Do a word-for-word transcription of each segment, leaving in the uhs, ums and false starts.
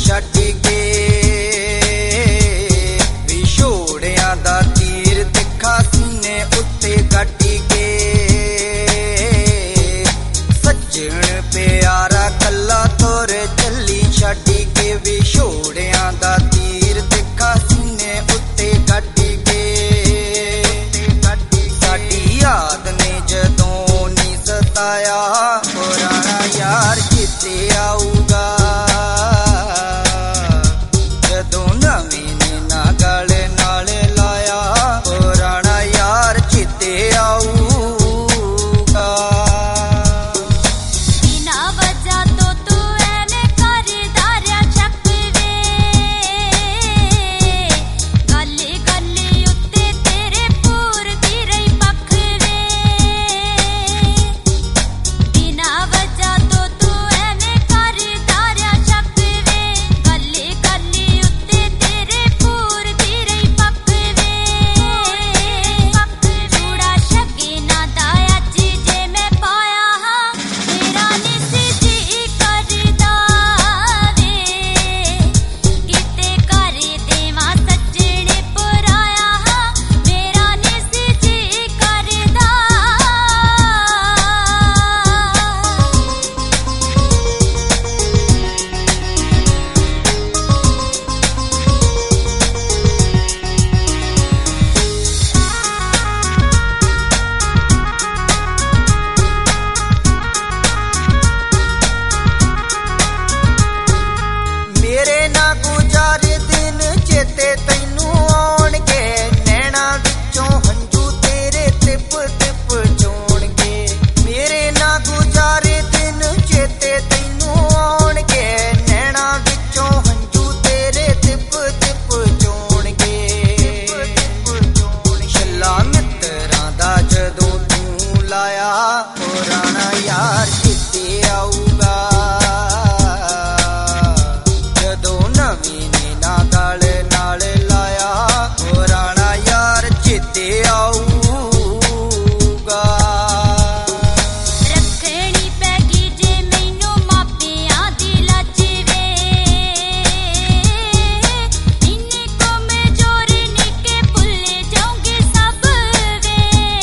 ਛੱਡ ਕੇ ਵਿਛੋੜਿਆਂ ਦਾ ਤੀਰ ਤਿੱਖਾ ਸੀਨੇ ਉੱਤੇ ਗੱਡ ਕੇ ਸੱਜਣ ਪਿਆਰਾ ਕੱਲਾ ਤੁਰ ਚੱਲੀ ਛੱਡ ਕੇ ਵਿਛੋੜਿਆਂ ਦਾ ਤੀਰ ਤਿੱਖਾ ਸੀਨੇ ਉੱਤੇ ਗੱਡ ਕੇ ਸਾਡੀ ਯਾਦ ਨੇ ਜਦੋਂ ਨੀ ਸਤਾਇਆ ਪੁਰਾਣਾ ਯਾਰ ਕਿਤੇ ਆਊਗਾ ਜਦੋਂ ਨਵੀਂ ਨੇ ਨਾ ਗਲ ਨਾਲ ਲਾਇਆ ਪੁਰਾਣਾ ਯਾਰ ਕਿਤੇ ਆਊਗਾ ਪੁਰਾਣਾ ਯਾਰ ਕਿਤੇ ਆਊਗਾ ਜਦੋਂ ਨਵੀਂ ਨੇ ਨਾ ਗਲ ਨਾਲ ਲਾਇਆ ਪੁਰਾਣਾ ਯਾਰ ਕਿਤੇ ਆਊਗਾ ਰੱਖਣੀ ਪੈ ਗਈ ਜੇ ਮੈਨੂੰ ਮਾਪਿਆਂ ਦੀ ਲੱਜ ਵੇ ਇੰਨੇ ਕਮਜ਼ੋਰ ਨੇ ਕਿ ਭੁੱਲ ਜਾਊਂਗੇ ਸਭ ਵੇ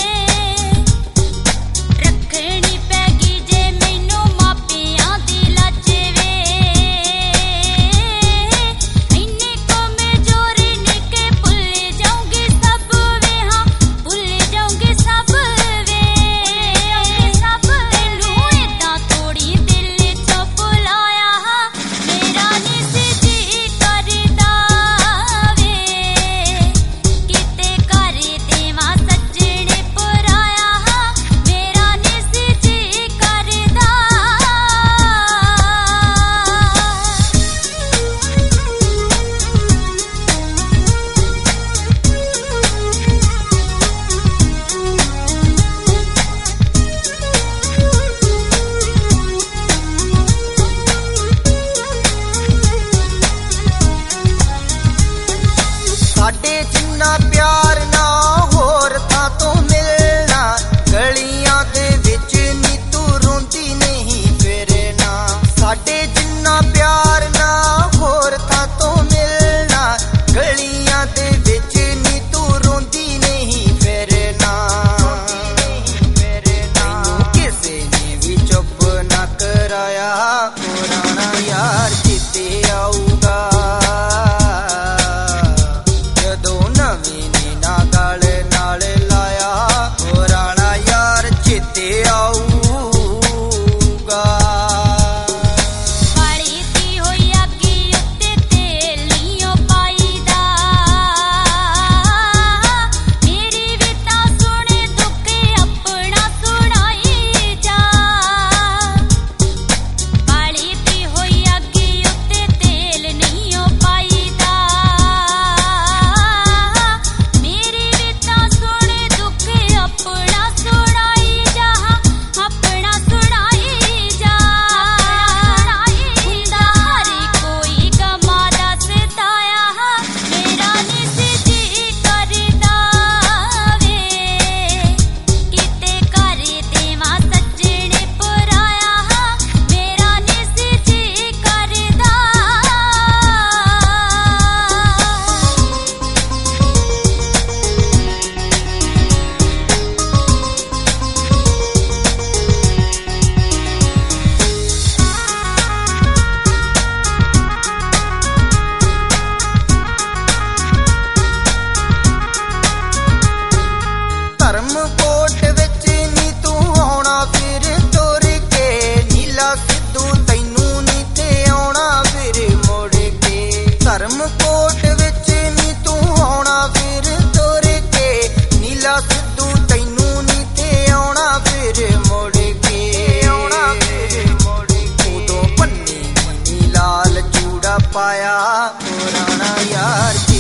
ਰੱਖਣੀ ਪੈ ਗਈ ਜੇ ਮੈਨੂੰ ਮਾਪਿਆਂ ਦੀ ਲੱਜ ਵੇ ਇੰਨੇ ਕਮਜ਼ੋਰ ਨੇ ਕਿ ਭੁੱਲ ਜਾਊਂਗੇ ਸਭ ਵੇ ਹਾਂ ਭੁੱਲ ਜਾਊਂਗੇ ਸਭ ਵੇ ਤੈਨੂੰ ਏਦਾਂ ਥੋੜੀ ਦਿਲ ਚੋਂ ਭੁਲਾਇਆ ਮੇਰਾ ਨੀ ਸੀ ਜੀ ਕਰਦਾ ਵੇ ਕਿਤੇ ਕਰ ਦੇਵਾਂ ਸੱਜਣੇ ਪਰਾਇਆ ਮੇਰਾ ਨੀ ਸੀ ਜੀ ਕਰਦਾ ਸਾਡੇ ਜਿੰਨਾ ਪਿਆਰ ਨਾ ਹੋਰ ਥਾਂ ਤੋਂ ਮਿਲਣਾ ਗਲੀਆਂ ਦੇ ਵਿੱਚ ਨੀ ਤੂੰ ਰੋਂਦੀ ਨਹੀਂ ਫਿਰਨਾ ਸਾਡੇ ਜਿੰਨਾ ਪਿਆਰ ਨਾ ਹੋਰ ਥਾਂ ਤੋਂ ਮਿਲਣਾ ਗਲੀਆਂ ਦੇ ਵਿੱਚ ਨੀ ਤੂੰ ਰੋਂਦੀ ਨਹੀਂ ਫਿਰਨਾ ਤੈਨੂੰ ਕਿਸੇ ਨੇ ਵੀ ਚੁੱਪ ਨਾ ਕਰਾਇਆ ਪੁਰਾਣਾ ਯਾਰ ਕਿਤੇ ਆਊਗਾ ਜਦੋਂ ਨਵੀਂ ਨੇ ਨਾ ਗਲ ਨਾਲ ਲਾਇਆ ਪੁਰਾਣਾ ਯਾਰ ਕਿਤੇ ਆਊਗਾ ਵਾਲੀ ਦੀ ਹੋਈ ਅੱਗੀ ਉੱਤੇ ਤੇਲ ਨੀਓ ਪਾਈਦਾ ਮੇਰੀ ਵੀ ਤਾਂ ਸੁਣੇ ਦੁੱਖ ਆਪਣਾ ਸੁਣਾਈ ਜਾ ਵਾਲੀ ਦੀ ਹੋਈ ਅੱਗੀ ਉੱਤੇ पाया पुराना यार।